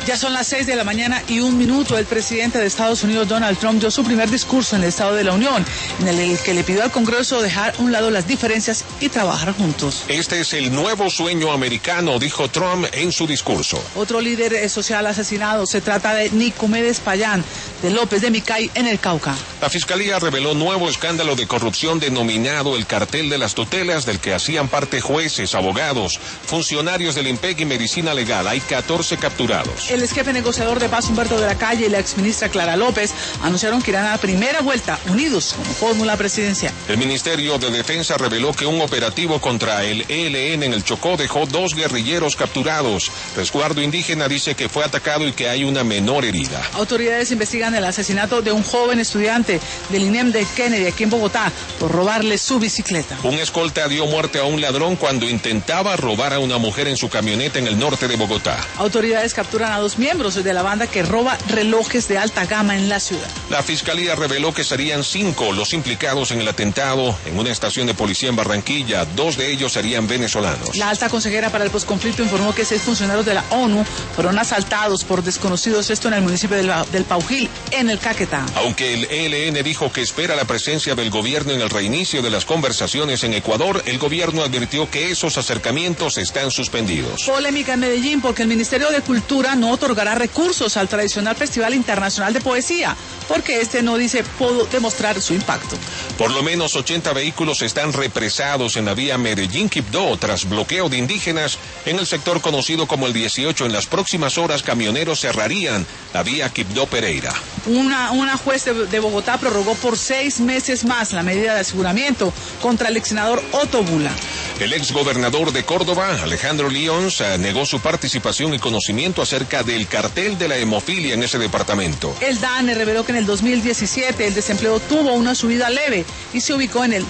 Ya son las 6:01 El presidente de Estados Unidos, Donald Trump, dio su primer discurso en el Estado de la Unión, en el que le pidió al Congreso dejar a un lado las diferencias y trabajar juntos. Este es el nuevo sueño americano, dijo Trump en su discurso. Otro líder social asesinado, se trata de Nicomedes Payán, de López de Micay, en el Cauca. La Fiscalía reveló nuevo escándalo de corrupción denominado el cartel de las tutelas, del que hacían parte jueces, abogados, funcionarios del IMPEC y medicina legal. Hay 14 capturados. El ex jefe negociador de paz Humberto de la Calle y la exministra Clara López anunciaron que irán a la primera vuelta unidos como fórmula presidencial. El Ministerio de Defensa reveló que un operativo contra el ELN en el Chocó dejó 2 guerrilleros capturados. Resguardo Indígena dice que fue atacado y que hay una menor herida. Autoridades investigan el asesinato de un joven estudiante del INEM de Kennedy aquí en Bogotá por robarle su bicicleta. Un escolta dio muerte a un ladrón cuando intentaba robar a una mujer en su camioneta en el norte de Bogotá. Autoridades capturan a 2 miembros de la banda que roba relojes de alta gama en la ciudad. La Fiscalía reveló que serían 5 los implicados en el atentado en una estación de policía en Barranquilla. 2 de ellos serían venezolanos. La alta consejera para el posconflicto informó que 6 funcionarios de la ONU fueron asaltados por desconocidos, esto en el municipio del Paujil, en el Caquetá. Aunque el ELN dijo que espera la presencia del gobierno en el reinicio de las conversaciones en Ecuador, el gobierno advirtió que esos acercamientos están suspendidos. Polémica en Medellín porque el Ministerio de Cultura no otorgará recursos al tradicional Festival Internacional de Poesía, porque este no dice pudo demostrar su impacto. Por lo menos 80 vehículos están represados en la vía Medellín-Quibdó tras bloqueo de indígenas en el sector conocido como el 18. En las próximas horas, camioneros cerrarían la vía Quibdó-Pereira. Una juez de Bogotá prorrogó por 6 meses más la medida de aseguramiento contra el ex senador Otto Bula. El ex gobernador de Córdoba, Alejandro Lyons, negó su participación y conocimiento acerca del cartel de la hemofilia en ese departamento. El DANE reveló que en el 2017 el desempleo tuvo una subida leve y se ubicó en el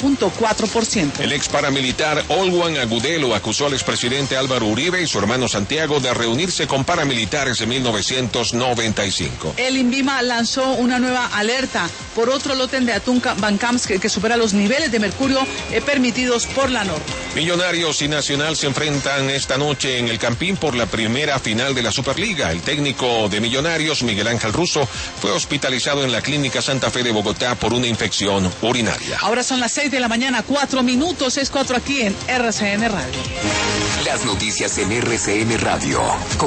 9.4%. El ex paramilitar Olwan Agudelo acusó al expresidente Álvaro Uribe y su hermano Santiago de reunirse con paramilitares en 1995. El INVIMA lanzó una nueva alerta por otro lote de atún Bancams que supera los niveles de mercurio permitidos por la norma. Millonarios y Nacional se enfrentan esta noche en el Campín por la primera final de la Superliga. El técnico de Millonarios, Miguel Ángel Russo, fue hospitalizado en la Clínica Santa Fe de Bogotá por una infección urinaria. Ahora son las 6:04, 6:04 aquí en RCN Radio. Las noticias en RCN Radio.